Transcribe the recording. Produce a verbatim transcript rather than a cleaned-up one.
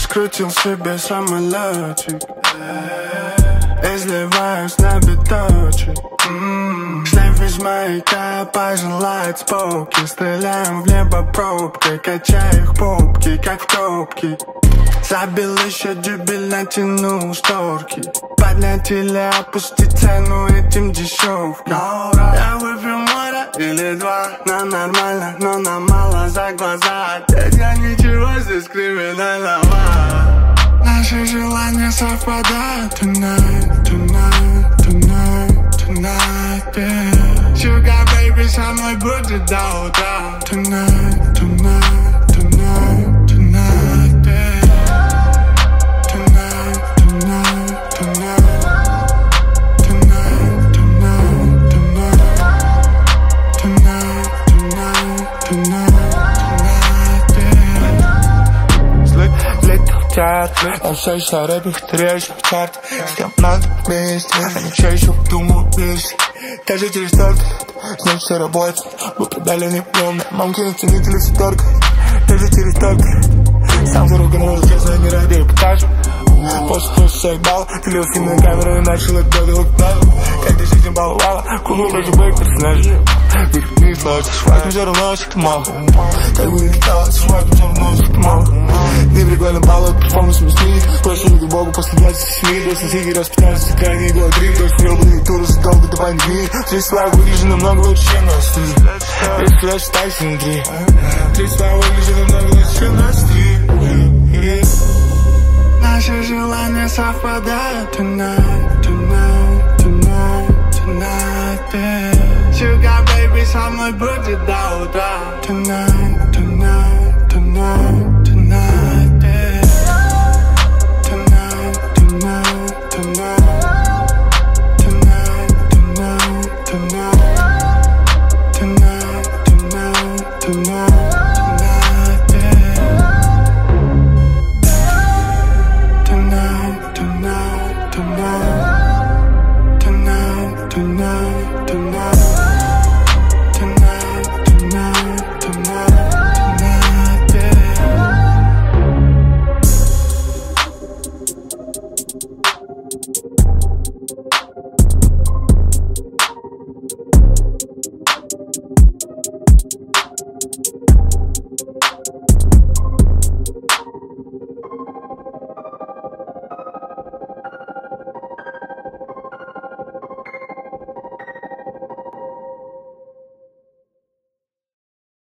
раскрутил себе самолетик, изливаюсь на биточек. Шлейф из маяка пожелает споки. Стреляем в небо пробкой, качаю их попки, как в топке. Забил еще дюбель, натянул шторки. Поднять или опустить цену этим дешевкам. Я выпью море или два, нам нормально, но нам мало за глаза. Опять я ничего здесь криминального. Наши желания совпадают. Tonight, tonight, tonight, tonight, yeah. Sugar baby со мной будет до утра. Tonight, tonight, tonight, tonight, yeah. Tonight, tonight, tonight, tonight, tonight, tonight, tonight, tonight, tonight, yeah. Летел чарт, он все еще рэпик, трещу в чарт. С кем надо вместе, они все еще думают вместе. Даже через торт, значит все работает. Мы продали не пьем, мамки на ценители все торг. Даже через торт, сам за рок-н-ролл, честно, не ради репортажа. После того, что я ебал, пилил фильм на камеру и начал это делать надо. Как ты жизнь баловала, куклу против моих персонажей. Их не сложится, швак, но все равно это мало. Как бы не стало, швак, но все равно это мало. Не прикольно баллы, перформанс мясник. Прощение к Богу после двадцати семи. До сети раз пятнадцать, крайний год три. То есть ебаный тур за долго до пандемии. Здесь свак выглядит намного лучше, чем на стиле. Здесь всегда считайся внутри. Здесь свак выглядит намного лучше, чем на стиле. Наши желания совпадают. Tonight, tonight, tonight, tonight, yeah. Sugar baby со мной будет до утра. Tonight.